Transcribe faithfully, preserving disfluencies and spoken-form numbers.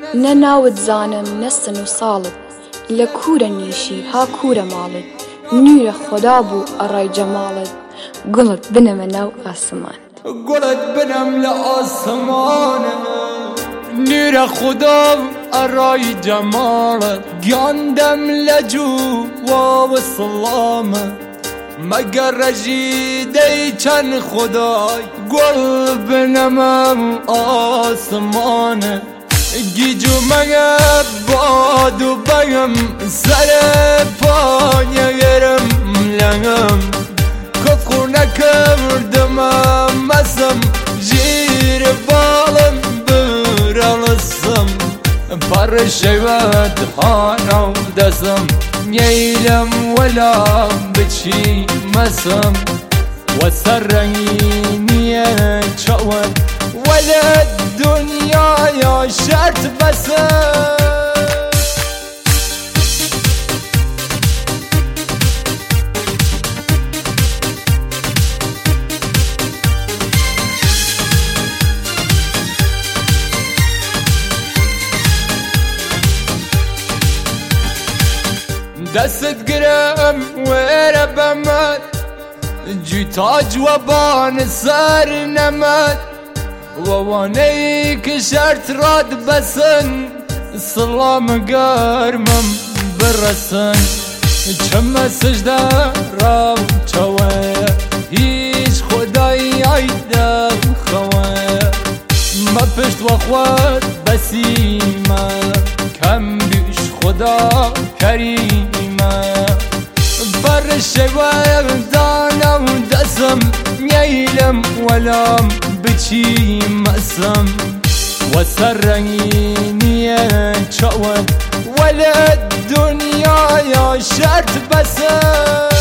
نە ناوت زانم نەسن و ساڵت لە کوورە نیشی ها کوورە ماڵت نورە خۆدا بوو ئەڕای جەماڵت گوڵت بنەمە ناو ئاسمان گوڵت بنەم لە ئاسمانە نورە خۆدا بوو ئەڕای جەماڵت گیاندەم لە جوواوە سڵامە مەگەر ڕەژی دەیچەند خودای گوڵ بنەمە ئاسمانە گیجومەگە باد و بەگم سەرە پایەگەرم لەگەم کەفخو نەکردمە مەسم ژیر باڵم برەڵسم پەڕشەوەت هانە و دەسم نەیلم وەلام بچی مەسم وەسەر ڕەنگینیە چاوت وەلە دنیایا شەرت بەسم دەست گرم وێرە بەمەد جوتاج وەبان سەر نەمەد وەوانەی کە شەرت ڕات بەسن سڵامە گەرمم بڕەسن چەمە سژدە ڕاوچەوەیە هیچ خۆدایی ئایدەم خەوەیە مە پشت وەخوات بەسیمە کەم بیش خۆدا کەریمە بەڕشەوەیە دانە و دەسم نەیلم وەلام بچی مەسم وەسەر ڕەنگینیە چاوت وەلە دنیایا شەرت بەسم